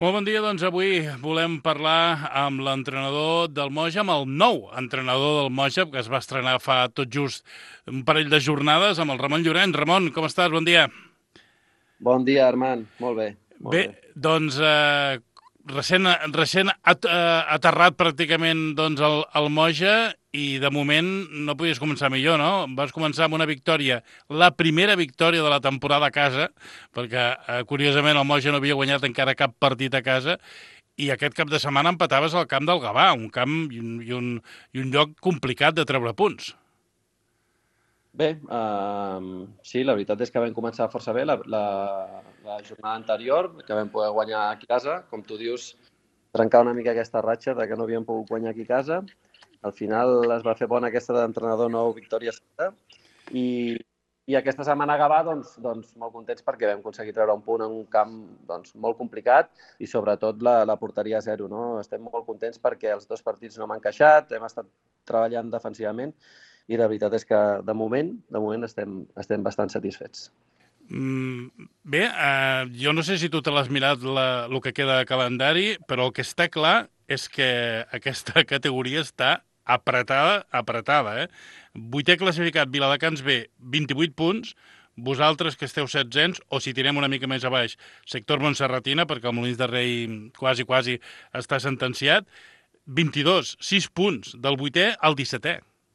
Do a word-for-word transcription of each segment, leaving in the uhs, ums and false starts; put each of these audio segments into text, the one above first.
Molt bon dia, doncs avui volem parlar amb l'entrenador del Moja, amb el nou entrenador del Moja, que es va estrenar fa tot just un parell de jornades, amb el Ramon Llorenç. Ramon, com estàs? Bon dia. Bon dia, Armand. Molt bé, molt Bé, bé. doncs eh, recent, recent at, eh, aterrat pràcticament doncs, al, al Moja i de moment no podies començar millor, no? Vas començar amb una victòria, la primera victòria de la temporada a casa, perquè eh, curiosament el Moja no havia guanyat encara cap partit a casa i aquest cap de setmana empataves al camp del Gavà, un camp i un, i un, i un lloc complicat de treure punts. Bé, um, sí, la veritat és que vam començar força bé la, la, la jornada anterior, que vam poder guanyar aquí a casa. Com tu dius, trencar una mica aquesta ratxa de que no havíem pogut guanyar aquí a casa. Al final es va fer bona aquesta d'entrenador nou, victòria seguida. I, i aquesta setmana a Gavà, doncs, doncs molt contents perquè vam aconseguir treure un punt en un camp doncs, molt complicat i sobretot la, la porteria a zero. No? Estem molt contents perquè els dos partits no m'han queixat, hem estat treballant defensivament i la veritat és que de moment, de moment estem, estem bastant satisfets. Mm, bé, eh, jo no sé si tu te l'has mirat la, el que queda de calendari, però el que està clar és que aquesta categoria està apretada, apretada, eh? Vuitè classificat, Viladecans B, vint-i-vuit punts, vosaltres que esteu setzents, o si tirem una mica més a baix, sector Montserratina, perquè el Molins de Rei quasi, quasi està sentenciat, vint-i-dos, sis punts, del vuitè al dissetè.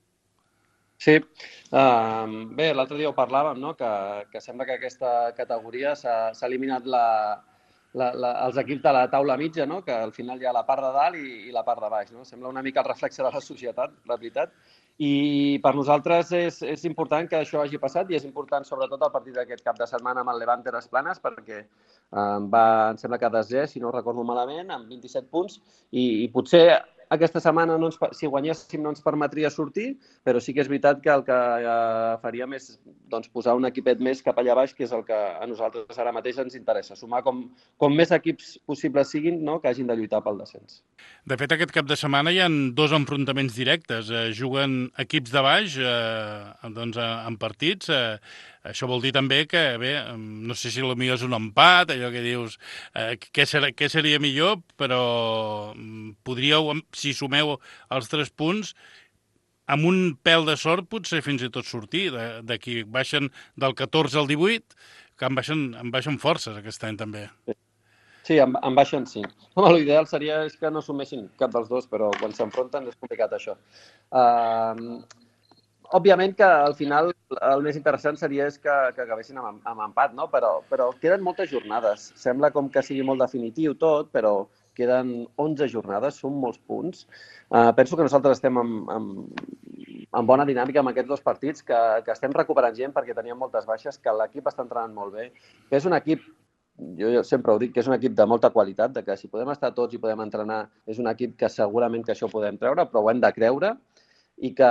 Sí, uh, bé, l'altre dia ho parlàvem, no? que, que sembla que aquesta categoria s'ha eliminat la, la, la, els equips de la taula mitja, no? Que al final hi ha la part de dalt i, i la part de baix. No? Sembla una mica el reflexe de la societat, la veritat. I per nosaltres és, és important que això hagi passat i és important sobretot el partit d'aquest cap de setmana amb el Levante les Planes perquè eh, va, em sembla que desè, si no ho recordo malament, amb vint-i-set punts i, i potser aquesta setmana, no ens, si guanyéssim, no ens permetria sortir, però sí que és veritat que el que eh, faríem és doncs, posar un equipet més cap allà baix, que és el que a nosaltres ara mateix ens interessa. Sumar com, com més equips possibles siguin, no? Que hagin de lluitar pel descens. De fet, aquest cap de setmana hi ha dos enfrontaments directes. Eh, juguen equips de baix eh, doncs, eh, en partits. Eh, això vol dir també que, bé, no sé si el millor és un empat, allò que dius, eh, què, ser, què seria millor, però podríeu, si sumeu els tres punts, amb un pèl de sort potser fins i tot sortir d'aquí. Baixen del catorze al divuit, que en baixen, en baixen forces aquest any també. Sí, en, en baixen sí. Home, l'ideal seria és que no sumessin cap dels dos, però quan s'enfronten és complicat això. Uh, òbviament que al final el més interessant seria és que, que acabessin amb, amb empat, no? Però, però queden moltes jornades. Sembla com que sigui molt definitiu tot, però queden onze jornades, són molts punts. Uh, penso que nosaltres estem amb, amb, amb bona dinàmica amb aquests dos partits, que, que estem recuperant gent perquè teníem moltes baixes, que l'equip està entrenant molt bé, que és un equip, jo sempre ho dic, que és un equip de molta qualitat, de que si podem estar tots i podem entrenar, és un equip que segurament que això ho podem treure, però ho hem de creure, i que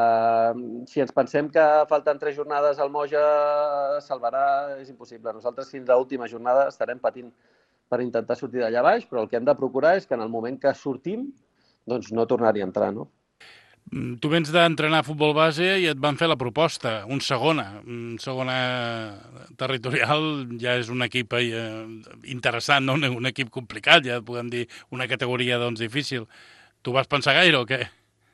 si ens pensem que falten tres jornades al Moja salvarà, és impossible. Nosaltres fins a l'última jornada estarem patint per intentar sortir d'allà baix, però el que hem de procurar és que en el moment que sortim, doncs no tornar-hi a entrar, no? Tu vens d'entrenar a futbol base i et van fer la proposta, un segona. Un segona territorial ja és un equip eh, interessant, no? Un, un equip complicat, ja podem dir una categoria doncs, difícil. Tu vas pensar gaire o què?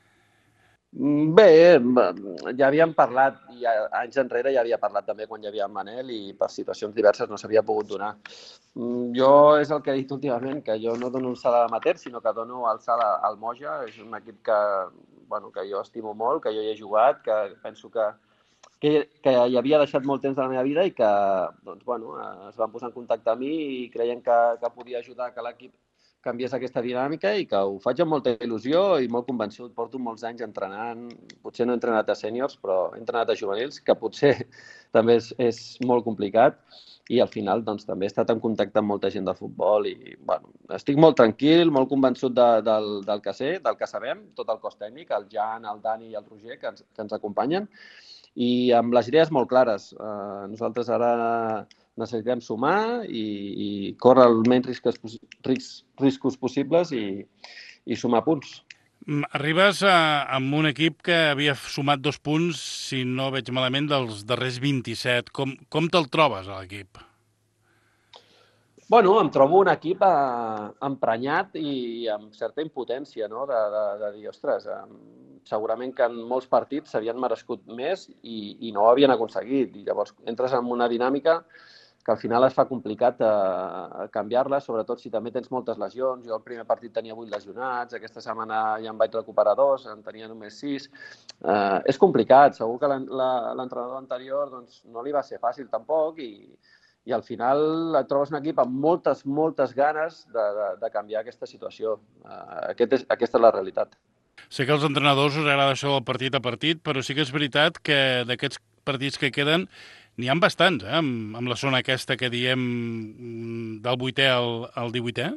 Bé, ja havíem parlat, ja, anys enrere ja havia parlat també quan hi havia en Manel i per situacions diverses no s'havia pogut donar. Jo és el que he dit últimament, que jo no dono un salt a l'amateur, sinó que dono el salt al Moja. És un equip que, bueno, que jo estimo molt, que jo hi he jugat, que penso que, que, que hi havia deixat molt temps de la meva vida i que doncs, bueno, es van posar en contacte amb mi i creien que, que podia ajudar que l'equip canviés aquesta dinàmica i que ho faig amb molta il·lusió i molt convençut. Porto molts anys entrenant, potser no he entrenat a sèniors, però he entrenat a juvenils, que potser també és, és molt complicat i al final doncs, també he estat en contacte amb molta gent del futbol i bueno, estic molt tranquil, molt convençut de, del, del que sé, del que sabem, tot el cos tècnic, el Jan, el Dani i el Roger que ens, que ens acompanyen i amb les idees molt clares. Uh, nosaltres ara necessitem sumar i, i córrer els menys riscos, riscs, riscos possibles i, i sumar punts. Arribes a, amb un equip que havia sumat dos punts, si no veig malament, dels darrers vint-i-set. Com, com te'l trobes, a l'equip? Bueno, em trobo un equip eh, emprenyat i amb certa impotència, no?, de, de, de dir, ostres, eh, segurament que en molts partits s'havien merescut més i, i no ho havien aconseguit. I llavors entres en una dinàmica que al final es fa complicat eh, canviar-la, sobretot si també tens moltes lesions. Jo el primer partit tenia vuit lesionats, aquesta setmana ja em vaig recuperar dos, en tenia només sis. Eh, és complicat, segur que l'entrenador anterior doncs, no li va ser fàcil tampoc i, i al final et trobes un equip amb moltes, moltes ganes de, de, de canviar aquesta situació. Uh, aquest és, aquesta és la realitat. Sé que als entrenadors us agrada això del partit a partit, però sí que és veritat que d'aquests partits que queden n'hi ha bastants, eh? amb, amb la zona aquesta que diem del vuitè al, al divuitè.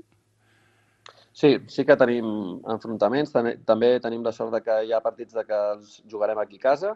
Sí, sí que tenim enfrontaments. També tenim la sort de que hi ha partits de que els jugarem aquí a casa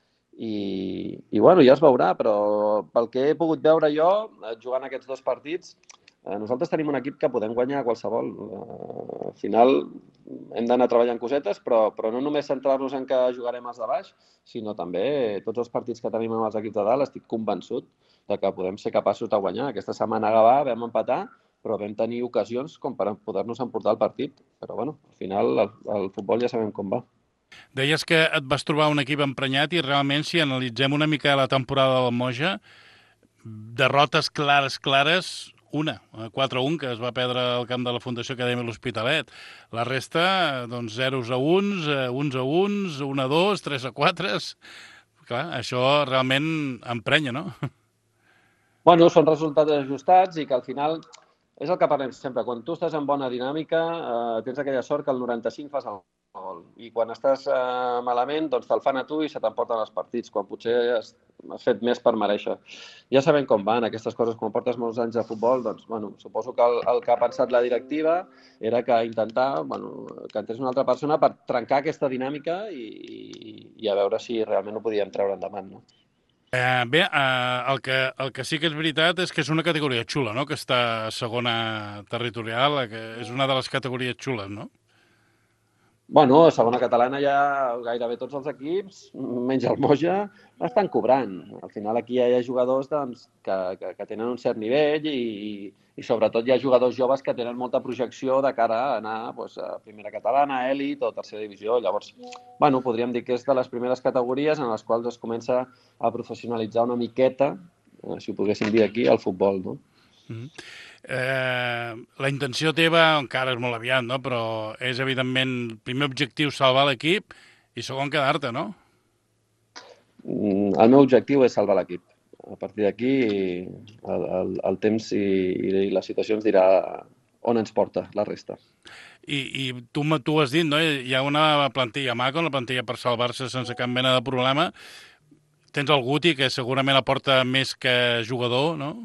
i, i bueno, ja es veurà, però pel que he pogut veure jo, jugant aquests dos partits, nosaltres tenim un equip que podem guanyar qualsevol. Al final hem d'anar treballant cosetes, però, però no només centrar-nos en que jugarem els de baix, sinó també tots els partits que tenim amb els equips de dalt, estic convençut de que podem ser capaços de guanyar. Aquesta setmana a Gavà vam empatar, però vam tenir ocasions com per poder-nos emportar el partit. Però bueno, al final el, el futbol ja sabem com va. Deies que et vas trobar un equip emprenyat i realment, si analitzem una mica la temporada del Moja, derrotes clares, clares, una, quatre a un, que es va perdre al camp de la Fundació Acadèmia l'Hospitalet. La resta, doncs, zeros a uns, uns a uns, un a dos, tres a quatre... Clar, això realment emprenya, no? Bueno, són resultats ajustats i que al final és el que parlem sempre. Quan tu estàs en bona dinàmica, eh, tens aquella sort que al noranta-cinc fas el gol. I quan estàs eh, malament, doncs te'l fan a tu i se t'emporten els partits, quan potser has, has fet més per mereixer. Ja sabem com van aquestes coses. Quan portes molts anys de futbol, doncs, bueno, suposo que el, el que ha pensat la directiva era que intentar, bueno, que entrés una altra persona per trencar aquesta dinàmica i, i, i a veure si realment ho podíem treure endavant, no? Eh, bé, eh, el, que, el que sí que és veritat és que és una categoria xula, no?, que està a segona territorial, que és una de les categories xules, no? Bueno, a segona catalana ja gairebé tots els equips, menys el Moja, estan cobrant. Al final aquí hi ha jugadors doncs, que, que, que tenen un cert nivell i, i sobretot hi ha jugadors joves que tenen molta projecció de cara a anar doncs, a primera catalana, a elit o tercera divisió. Llavors, bueno, podríem dir que és de les primeres categories en les quals es comença a professionalitzar una miqueta, si ho poguéssim dir aquí, el futbol, no? Mm-hmm. Eh, la intenció teva encara és molt aviat, no? Però és evidentment el primer objectiu salvar l'equip i segon quedar-te, no? El meu objectiu és salvar l'equip. A partir d'aquí el, el, el temps i, i la situació ens dirà on ens porta la resta. I, i tu, tu has dit, no? Hi ha una plantilla maca, una plantilla per salvar-se sense cap mena de problema. Tens el Guti, que segurament aporta més que jugador, no?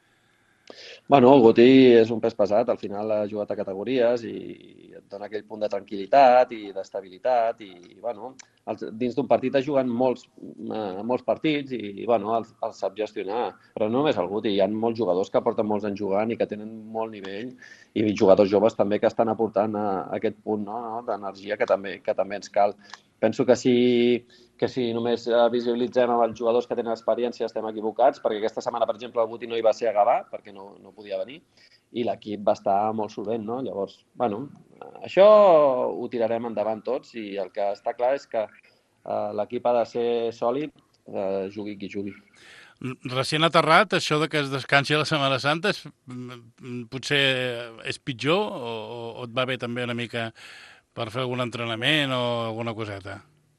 Bueno, el Guti és un pes pesat, al final ha jugat a categories i et dona aquell punt de tranquil·litat i d'estabilitat i, bueno, els, dins d'un partit es juguen molts, eh, molts partits i, bueno, els, els sap gestionar. Però no només el Guti, hi ha molts jugadors que porten molts anys jugant i que tenen molt nivell i jugadors joves també que estan aportant a, a aquest punt, no?, d'energia que també, que també ens cal. Penso que si, que si només visibilitzem amb els jugadors que tenen experiència estem equivocats, perquè aquesta setmana, per exemple, el Guti no hi va ser a Gavà perquè no, no podia venir i l'equip va estar molt solvent, no? Llavors, bueno, això ho tirarem endavant tots i el que està clar és que eh, l'equip ha de ser sòlid, eh, jugui qui jugui. Recient aterrat, això de que es descansi a la Setmana Santa és, potser és pitjor o, o et va bé també una mica per fer algun entrenament o alguna coseta?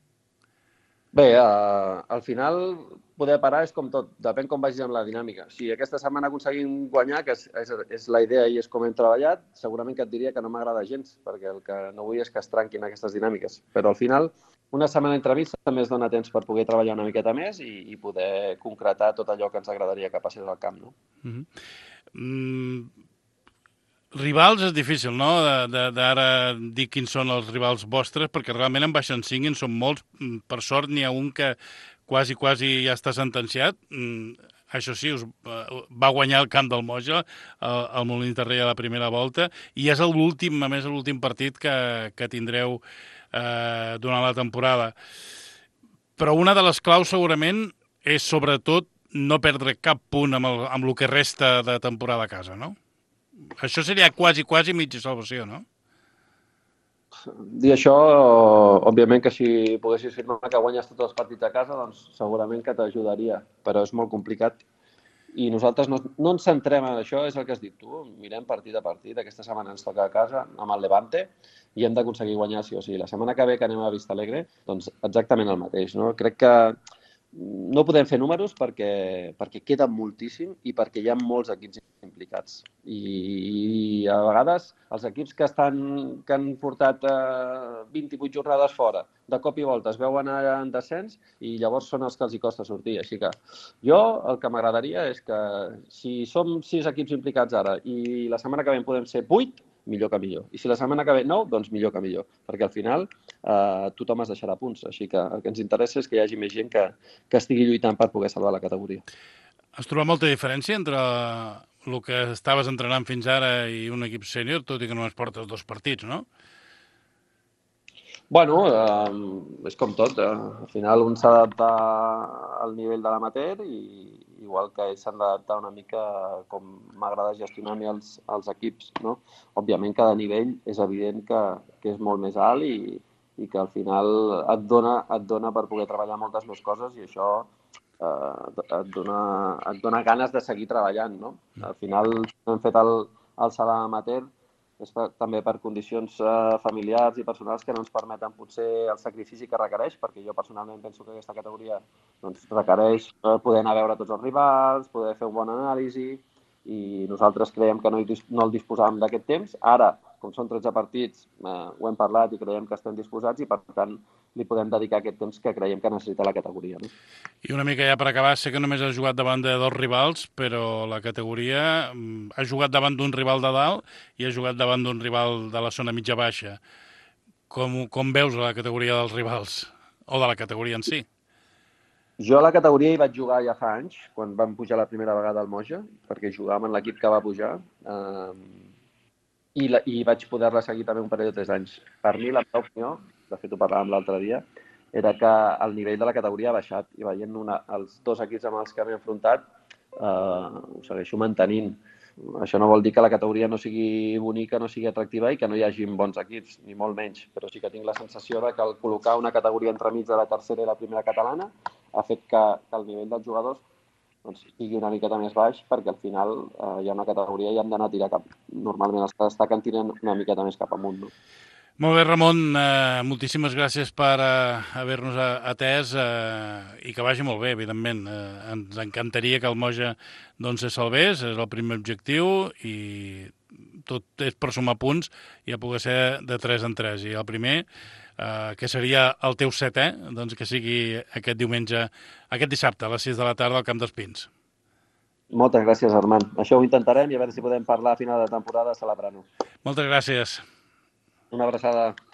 Bé, uh, al final poder parar és com tot, depèn com vagis amb la dinàmica. Si aquesta setmana aconseguim guanyar, que és, és, és la idea i és com hem treballat, segurament que et diria que no m'agrada gens, perquè el que no vull és que es trenquin aquestes dinàmiques. Però al final, una setmana entremig també es dona temps per poder treballar una miqueta més i, i poder concretar tot allò que ens agradaria que passés al camp, no? Mm-hmm. Mm, rivals és difícil, no?, d'ara dir quins són els rivals vostres, perquè realment en baixen cinc i en són molts. Per sort n'hi ha un que quasi, quasi ja està sentenciat. Això sí, us va guanyar el camp del Moja, el, el Molins de Rei a la primera volta, i és l'últim, a més, l'últim partit que, que tindreu eh, durant la temporada. Però una de les claus segurament és sobretot no perdre cap punt amb el, amb el que resta de temporada a casa, no? això seria quasi, quasi mitja salvació, no? Dir això, òbviament que si poguessis firmar que guanyes tots els partits a casa, doncs segurament que t'ajudaria, però és molt complicat. I nosaltres no, no ens centrem en això, és el que has dit tu, mirem partit a partit. Aquesta setmana ens toca a casa amb el Levante i hem d'aconseguir guanyar sí o sí. La setmana que ve que anem a Vista Alegre, doncs exactament el mateix, no? Crec que no podem fer números perquè, perquè queda moltíssim i perquè hi ha molts equips implicats. I, i a vegades els equips que, estan, que han portat eh, vint-i-vuit jornades fora, de cop i volta es veuen en descens i llavors són els que els hi costa sortir. Així que jo el que m'agradaria és que si som sis equips implicats ara i la setmana que ve en podem ser vuit, millor que millor. I si la setmana que ve nou, doncs millor que millor. Perquè al final eh, tothom es deixarà punts. Així que el que ens interessa és que hi hagi més gent que, que estigui lluitant per poder salvar la categoria. Has trobat molta diferència entre el que estaves entrenant fins ara i un equip sènior, tot i que només portes dos partits, no? Bueno, eh, és com tot. Eh? Al final un s'ha d'adaptar al nivell de l'amateur i igual que ells s'han d'adaptar una mica com m'agrada gestionar a mi els, els equips. No? Òbviament cada nivell és evident que, que és molt més alt i, i que al final et dona, et dona per poder treballar moltes més coses i això eh, et, dona, et dona ganes de seguir treballant. No? Al final hem fet el, el salt amateur és per, també per condicions eh, familiars i personals que no ens permeten potser el sacrifici que requereix, perquè jo personalment penso que aquesta categoria doncs, requereix eh, poder anar a veure tots els rivals, poder fer un bon anàlisi, i nosaltres creiem que no, hi, no el disposàvem d'aquest temps. Ara, com són tretze partits, eh, ho hem parlat i creiem que estem disposats i, per tant, li podem dedicar aquest temps que creiem que necessita la categoria. No? I una mica ja per acabar, sé que només has jugat davant de dos rivals, però la categoria ha jugat davant d'un rival de dalt i ha jugat davant d'un rival de la zona mitja-baixa. Com, com veus la categoria dels rivals? O de la categoria en si? Jo a la categoria hi vaig jugar ja fa anys, quan vam pujar la primera vegada al Moja, perquè jugàvem en l'equip que va pujar, eh, i, la, i vaig poder-la seguir també un parell de tres anys. Per mi, la meva opinió, de fet ho parlàvem l'altre dia, era que el nivell de la categoria ha baixat i veient una, els dos equips amb els que m'he enfrontat eh, ho segueixo mantenint. Això no vol dir que la categoria no sigui bonica, no sigui atractiva i que no hi hagi bons equips, ni molt menys, però sí que tinc la sensació de que el col·locar una categoria entremig de la tercera i la primera catalana ha fet que, que el nivell dels jugadors doncs, sigui una miqueta més baix, perquè al final eh, hi ha una categoria i hem d'anar a tirar cap... Normalment els que destaquen tiren una miqueta més cap amunt. No? Molt bé, Ramon, eh, moltíssimes gràcies per eh, haver-nos atès eh, i que vagi molt bé, evidentment. Eh, ens encantaria que el Moja doncs, se salvés, és el primer objectiu i tot és per sumar punts i a poder ser de tres en tres. I el primer, eh, que seria el teu setè, doncs que sigui aquest diumenge, aquest dissabte a les sis de la tarda al Camp dels Pins. Moltes gràcies, Armand. Això ho intentarem i a veure si podem parlar a final de temporada celebrant-ho. Moltes gràcies. Una abraçada.